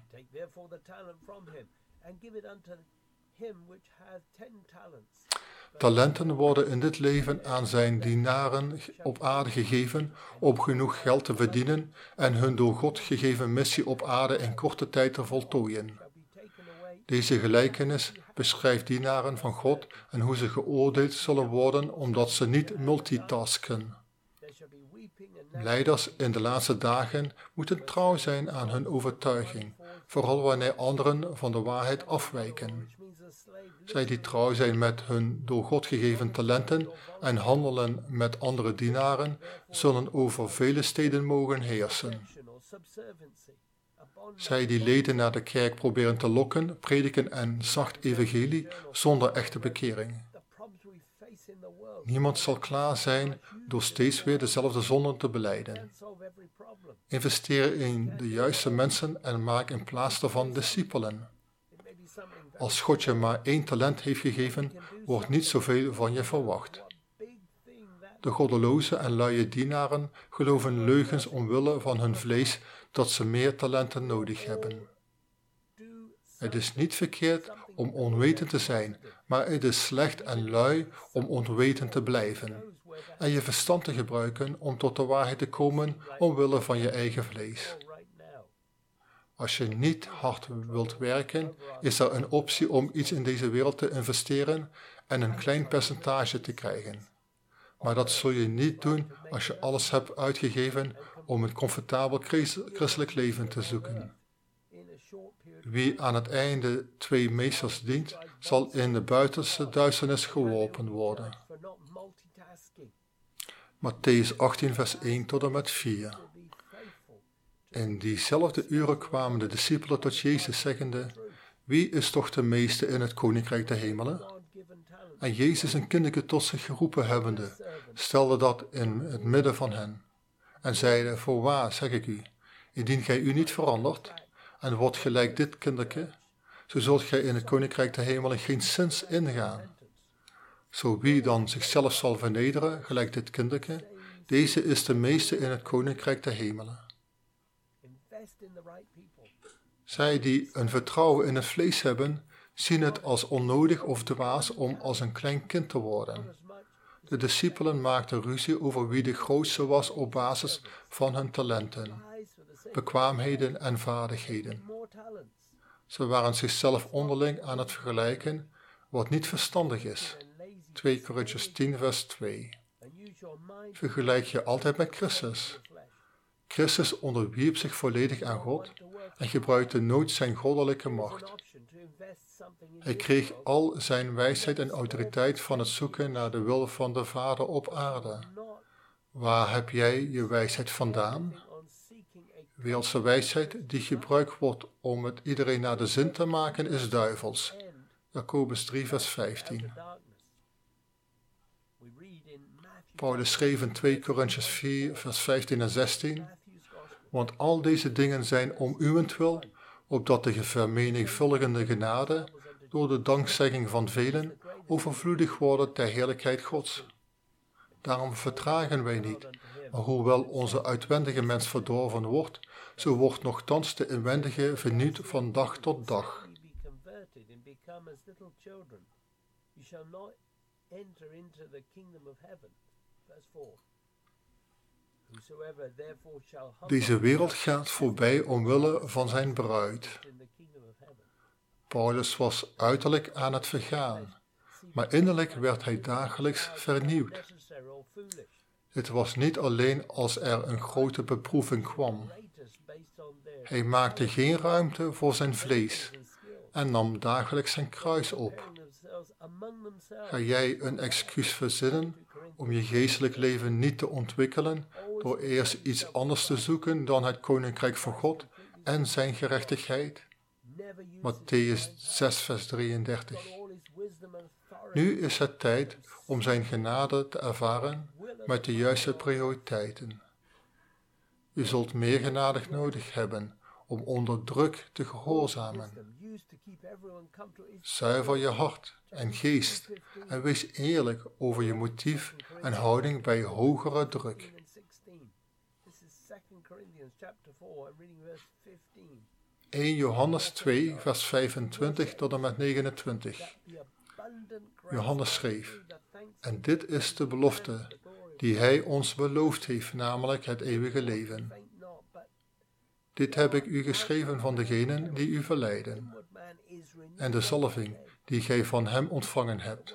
Speaker 2: Talenten worden in dit leven aan zijn dienaren op aarde gegeven om genoeg geld te verdienen en hun door God gegeven missie op aarde in korte tijd te voltooien. Deze gelijkenis beschrijft dienaren van God en hoe ze geoordeeld zullen worden omdat ze niet multitasken. Leiders in de laatste dagen moeten trouw zijn aan hun overtuiging, vooral wanneer anderen van de waarheid afwijken. Zij die trouw zijn met hun door God gegeven talenten en handelen met andere dienaren, zullen over vele steden mogen heersen. Zij die leden naar de kerk proberen te lokken, prediken een zacht evangelie zonder echte bekering. Niemand zal klaar zijn door steeds weer dezelfde zonden te belijden. Investeer in de juiste mensen en maak in plaats daarvan discipelen. Als God je maar één talent heeft gegeven, wordt niet zoveel van je verwacht. De goddeloze en luie dienaren geloven leugens omwille van hun vlees dat ze meer talenten nodig hebben. Het is niet verkeerd om onwetend te zijn, maar het is slecht en lui om onwetend te blijven en je verstand te gebruiken om tot de waarheid te komen omwille van je eigen vlees. Als je niet hard wilt werken, is er een optie om iets in deze wereld te investeren en een klein percentage te krijgen. Maar dat zul je niet doen als je alles hebt uitgegeven om een comfortabel christelijk leven te zoeken. Wie aan het einde twee meesters dient, zal in de buitenste duisternis geworpen worden. Mattheüs achttien vers één tot en met vier. In diezelfde uren kwamen de discipelen tot Jezus zeggende, wie is toch de meeste in het koninkrijk der hemelen? En Jezus een kinderke tot zich geroepen hebbende, stelde dat in het midden van hen. En zeide, voorwaar zeg ik u, indien gij u niet verandert, en wordt gelijk dit kinderke, zo zult gij in het koninkrijk der hemelen geen zins ingaan. Zo wie dan zichzelf zal vernederen, gelijk dit kinderke, deze is de meeste in het koninkrijk der hemelen. Zij die een vertrouwen in het vlees hebben, zien het als onnodig of dwaas om als een klein kind te worden. De discipelen maakten ruzie over wie de grootste was op basis van hun talenten, bekwaamheden en vaardigheden. Ze waren zichzelf onderling aan het vergelijken, wat niet verstandig is. twee Korintiërs tien vers twee. Vergelijk je altijd met Christus. Christus onderwierp zich volledig aan God en gebruikte nooit zijn goddelijke macht. Hij kreeg al zijn wijsheid en autoriteit van het zoeken naar de wil van de Vader op aarde. Waar heb jij je wijsheid vandaan? Wereldse wijsheid die gebruikt wordt om het iedereen naar de zin te maken is duivels. Jacobus drie vers vijftien. Paulus schreef in twee Korintiërs vier vers vijftien en zestien, want al deze dingen zijn om uwentwil, opdat de vermenigvuldigende genade door de dankzegging van velen overvloedig worden ter heerlijkheid Gods. Daarom vertragen wij niet, maar hoewel onze uitwendige mens verdorven wordt, zo wordt nochtans de inwendige vernieuwd van dag tot dag. Deze wereld gaat voorbij omwille van zijn bruid. Paulus was uiterlijk aan het vergaan, maar innerlijk werd hij dagelijks vernieuwd. Het was niet alleen als er een grote beproeving kwam. Hij maakte geen ruimte voor zijn vlees en nam dagelijks zijn kruis op. Ga jij een excuus verzinnen om je geestelijk leven niet te ontwikkelen door eerst iets anders te zoeken dan het koninkrijk van God en zijn gerechtigheid? Mattheüs zes vers drieëndertig. Nu is het tijd om zijn genade te ervaren met de juiste prioriteiten. U zult meer genade nodig hebben om onder druk te gehoorzamen. Zuiver je hart en geest en wees eerlijk over je motief en houding bij hogere druk. eerste Johannes twee vers vijfentwintig tot en met negenentwintig. Johannes schreef, en dit is de belofte die hij ons beloofd heeft, namelijk het eeuwige leven. Dit heb ik u geschreven van degenen die u verleiden, en de zalving die gij van hem ontvangen hebt.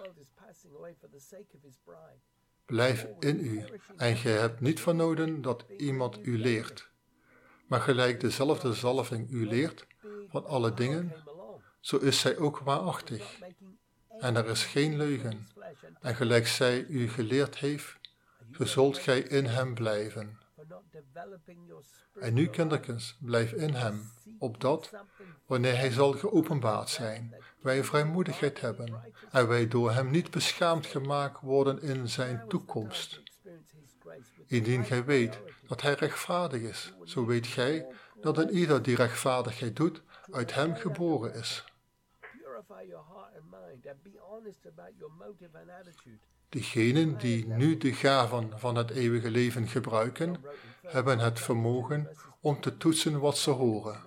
Speaker 2: Blijf in u, en gij hebt niet van noden dat iemand u leert. Maar gelijk dezelfde zalving u leert van alle dingen, zo is zij ook waarachtig. En er is geen leugen. En gelijk zij u geleerd heeft, zo zult gij in hem blijven. En nu, kindertjes, blijf in hem, opdat, wanneer hij zal geopenbaard zijn, wij vrijmoedigheid hebben en wij door hem niet beschaamd gemaakt worden in zijn toekomst. Indien gij weet dat hij rechtvaardig is, zo weet gij dat een ieder die rechtvaardigheid doet, uit hem geboren is. Degenen die nu de gaven van het eeuwige leven gebruiken, hebben het vermogen om te toetsen wat ze horen.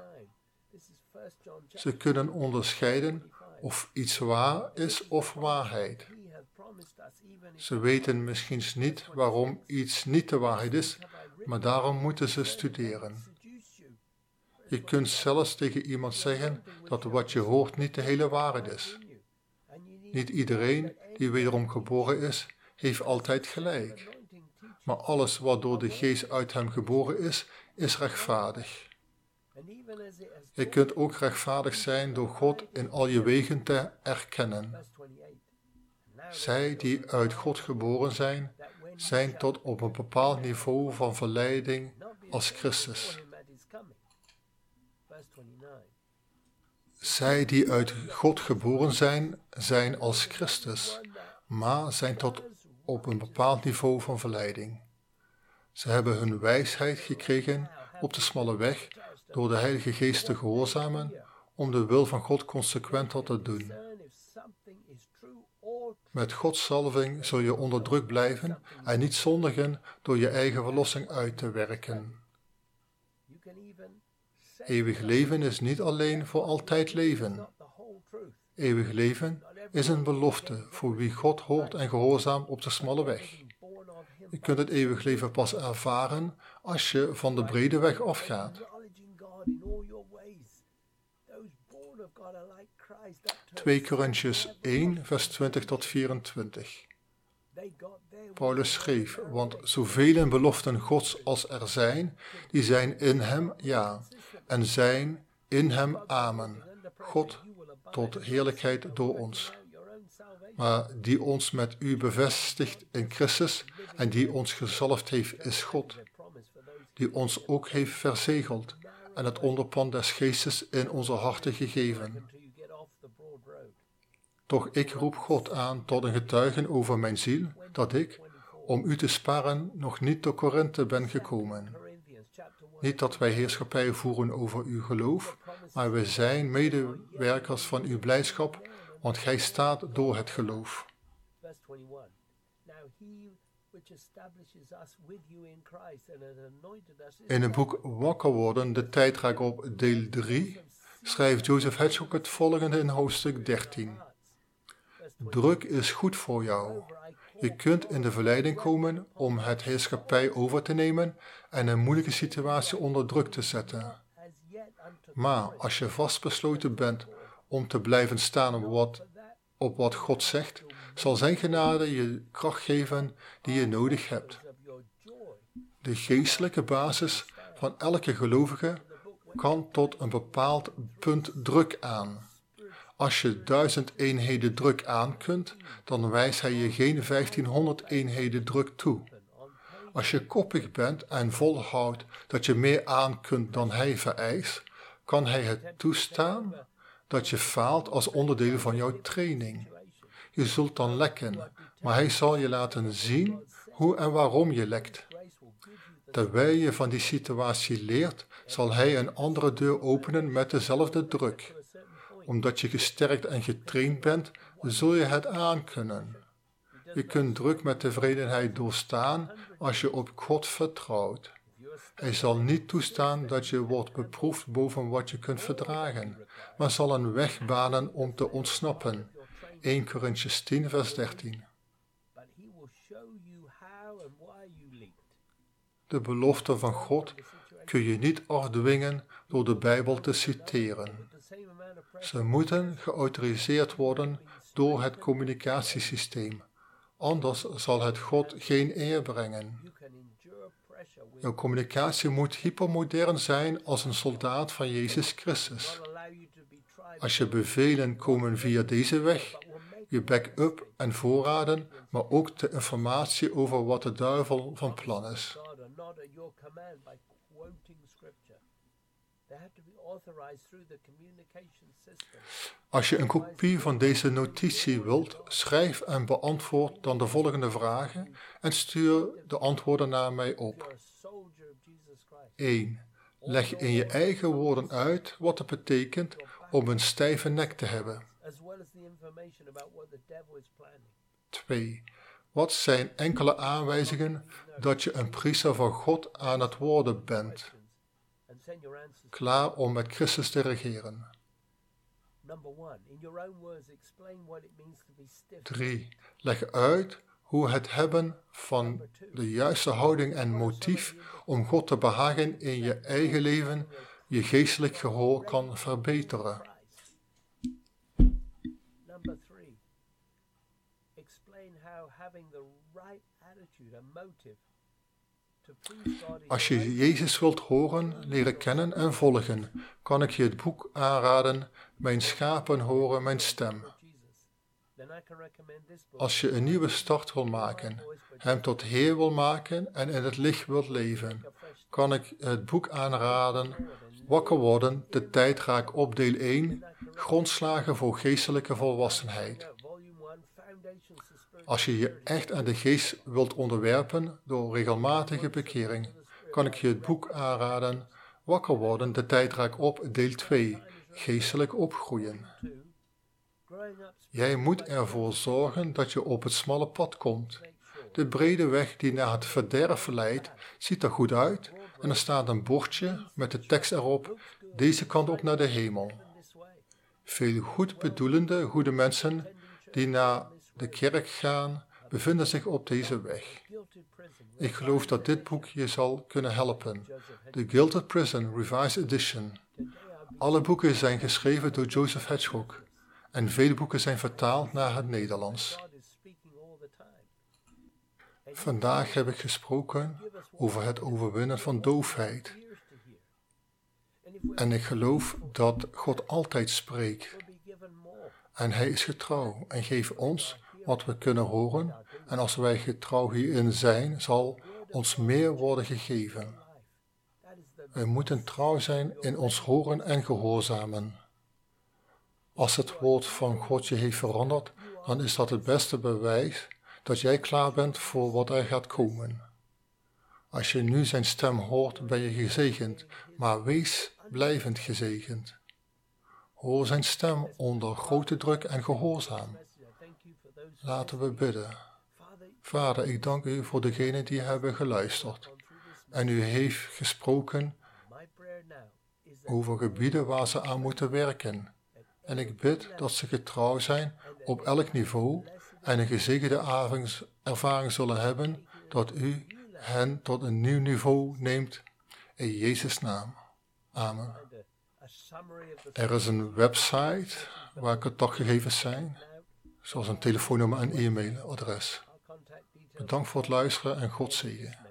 Speaker 2: Ze kunnen onderscheiden of iets waar is of waarheid. Ze weten misschien niet waarom iets niet de waarheid is, maar daarom moeten ze studeren. Je kunt zelfs tegen iemand zeggen dat wat je hoort niet de hele waarheid is. Niet iedereen die wederom geboren is, heeft altijd gelijk. Maar alles wat door de geest uit hem geboren is, is rechtvaardig. Je kunt ook rechtvaardig zijn door God in al je wegen te erkennen. Zij die uit God geboren zijn, zijn tot op een bepaald niveau van verleiding als Christus. Zij die uit God geboren zijn, zijn als Christus, maar zijn tot op een bepaald niveau van verleiding. Ze hebben hun wijsheid gekregen op de smalle weg door de Heilige Geest te gehoorzamen om de wil van God consequenter te doen. Met Gods zalving zul je onder druk blijven en niet zondigen door je eigen verlossing uit te werken. Eeuwig leven is niet alleen voor altijd leven. Eeuwig leven is een belofte voor wie God hoort en gehoorzaamt op de smalle weg. Je kunt het eeuwig leven pas ervaren als je van de brede weg afgaat. twee Korintiërs één, vers twintig tot vierentwintig. Paulus schreef, want zoveel beloften Gods als er zijn, die zijn in hem ja, en zijn in hem amen. God tot heerlijkheid door ons. Maar die ons met u bevestigt in Christus en die ons gezalfd heeft is God, die ons ook heeft verzegeld en het onderpand des geestes in onze harten gegeven. Toch ik roep God aan tot een getuige over mijn ziel, dat ik, om u te sparen, nog niet tot Korinthe ben gekomen. Niet dat wij heerschappij voeren over uw geloof, maar wij zijn medewerkers van uw blijdschap, want gij staat door het geloof. In het boek Wakker worden, de tijdrak op deel drie, schrijft Joseph Hedgehog het volgende in hoofdstuk dertien. Druk is goed voor jou. Je kunt in de verleiding komen om het heerschappij over te nemen en een moeilijke situatie onder druk te zetten. Maar als je vastbesloten bent om te blijven staan op wat, op wat God zegt, zal zijn genade je kracht geven die je nodig hebt. De geestelijke basis van elke gelovige kan tot een bepaald punt druk aan. Als je duizend eenheden druk aan kunt, dan wijst hij je geen vijftienhonderd eenheden druk toe. Als je koppig bent en volhoudt dat je meer aan kunt dan hij vereist, kan hij het toestaan dat je faalt als onderdeel van jouw training. Je zult dan lekken, maar hij zal je laten zien hoe en waarom je lekt. Terwijl je van die situatie leert, zal hij een andere deur openen met dezelfde druk. Omdat je gesterkt en getraind bent, zul je het aankunnen. Je kunt druk met tevredenheid doorstaan als je op God vertrouwt. Hij zal niet toestaan dat je wordt beproefd boven wat je kunt verdragen, maar zal een weg banen om te ontsnappen. één Korintiërs tien, vers dertien. De belofte van God kun je niet afdwingen door de Bijbel te citeren. Ze moeten geautoriseerd worden door het communicatiesysteem, anders zal het God geen eer brengen. Jouw communicatie moet hypermodern zijn als een soldaat van Jezus Christus. Als je bevelen komen via deze weg, je backup en voorraden, maar ook de informatie over wat de duivel van plan is. Als je een kopie van deze notitie wilt, schrijf en beantwoord dan de volgende vragen en stuur de antwoorden naar mij op. één. Leg in je eigen woorden uit wat het betekent om een stijve nek te hebben. twee. Wat zijn enkele aanwijzingen dat je een priester van God aan het worden bent, klaar om met Christus te regeren? drie. Leg uit hoe het hebben van de juiste houding en motief om God te behagen in je eigen leven je geestelijk gehoor kan verbeteren. Als je Jezus wilt horen, leren kennen en volgen, kan ik je het boek aanraden, Mijn schapen horen mijn stem. Als je een nieuwe start wil maken, hem tot Heer wil maken en in het licht wilt leven, kan ik het boek aanraden, Wakker worden, de tijdraak op deel één, grondslagen voor geestelijke volwassenheid. Als je je echt aan de geest wilt onderwerpen door regelmatige bekering, kan ik je het boek aanraden, Wakker worden, de tijdraak op deel twee, geestelijk opgroeien. Jij moet ervoor zorgen dat je op het smalle pad komt. De brede weg die naar het verderf leidt, ziet er goed uit en er staat een bordje met de tekst erop, deze kant op naar de hemel. Veel goedbedoelende goede mensen die naar de kerk gaan, bevinden zich op deze weg. Ik geloof dat dit boek je zal kunnen helpen. The Gilded Prison Revised Edition. Alle boeken zijn geschreven door Joseph Hedgehog en vele boeken zijn vertaald naar het Nederlands. Vandaag heb ik gesproken over het overwinnen van doofheid. En ik geloof dat God altijd spreekt. En Hij is getrouw en geeft ons wat we kunnen horen. En als wij getrouw hierin zijn, zal ons meer worden gegeven. We moeten trouw zijn in ons horen en gehoorzamen. Als het woord van God je heeft veranderd, dan is dat het beste bewijs dat jij klaar bent voor wat er gaat komen. Als je nu zijn stem hoort, ben je gezegend, maar wees blijvend gezegend. Hoor zijn stem onder grote druk en gehoorzaam. Laten we bidden. Vader, ik dank u voor degenen die hebben geluisterd. En u heeft gesproken over gebieden waar ze aan moeten werken. En ik bid dat ze getrouw zijn op elk niveau en een gezegende ervaring zullen hebben dat u hen tot een nieuw niveau neemt. In Jezus' naam. Amen. Er is een website waar contactgegevens zijn, zoals een telefoonnummer en e-mailadres. Bedankt voor het luisteren en God zegen.